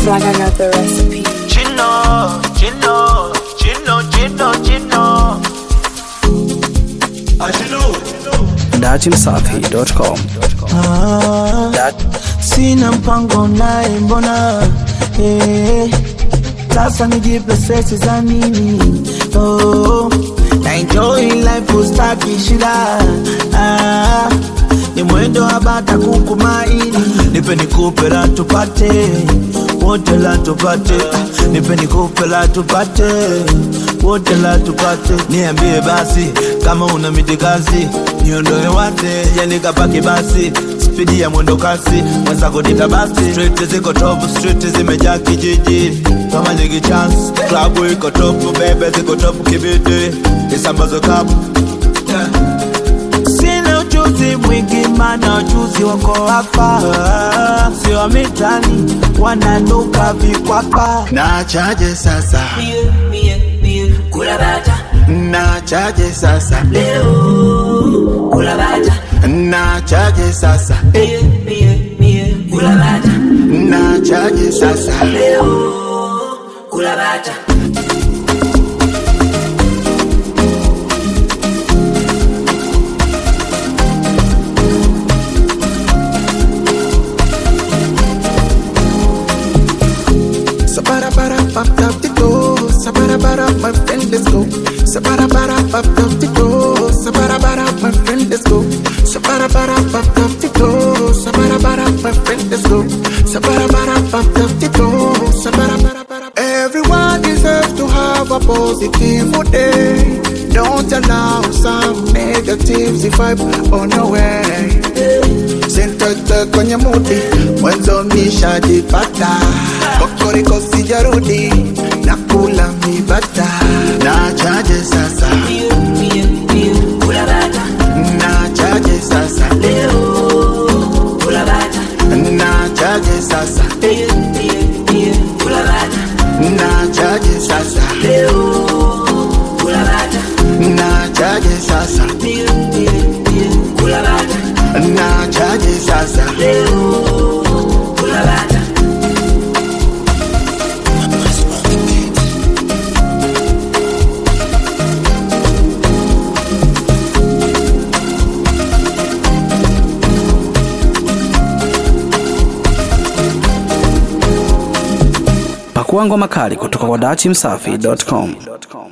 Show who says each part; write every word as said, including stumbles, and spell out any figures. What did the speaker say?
Speaker 1: like I got the recipe.
Speaker 2: Chino, Chino, Chino, Chino, Chino. Ah, Chino, Chino.
Speaker 3: dati msafi dot com.
Speaker 4: Ah, sina mpango naye mbona eh, sasa nijipe stress za nini? Oh, na enjoy life ustaki shida. Ah, ni mwendo habata kukumaini. Nipe nikupe la tupate, wote la tupate. Nipe nikupe la tupate, wote la tupate. Niambie basi kama una mitikazi, niondoe wate yani kapaki basi. Speedy ya mwendo kasi, mwenza kudita basi. Street ziko top, street zimejaa kijiji kama nyingi chance. Club iko top, bebe ziko top kibidi. Isambazo kapu yeah. Sina ujuzi mwingi mana ujuzi wako hapa. Sio mitani, wananuka vikwapa.
Speaker 5: Na chaje sasa
Speaker 6: Mie, mie, mie, kula bata.
Speaker 5: Na chaje sasa
Speaker 6: Leo, kula bata.
Speaker 5: Na chaje sasa
Speaker 6: Mie, mie, mie, kula bata.
Speaker 5: Na chaje sasa
Speaker 6: Leo, kula bata.
Speaker 5: Sabara bara pop up the door. Sabara bara my friend let's go. Sabara bara pop up the door. Sabara bara my friend let's go. Sabara bara pop up the door. Sabara bara my friend let's go. Sabara bara pop up the door. Sabara bara bara. Everyone deserves to have a positive day. Don't allow some negatives vibe on your way. Sentata kwenye mudi, mwanzo nishajipata. Kokoriko sijarudi, nakula mibata. Na chaje sasa
Speaker 6: Mie, mie, mie, kula bata.
Speaker 5: Na chaje sasa
Speaker 6: Leo, kula bata.
Speaker 5: Na chaje sasa
Speaker 6: Mie, mie, mie, kula bata.
Speaker 5: Na chaje sasa
Speaker 6: Leo, kula bata.
Speaker 5: Na chaje sasa
Speaker 6: Mie, mie, mie, kula bata.
Speaker 5: Na chaje sasa
Speaker 6: Leo, kula bata.
Speaker 3: Pakua ngoma kali kutoka kwa dati msafi dot com.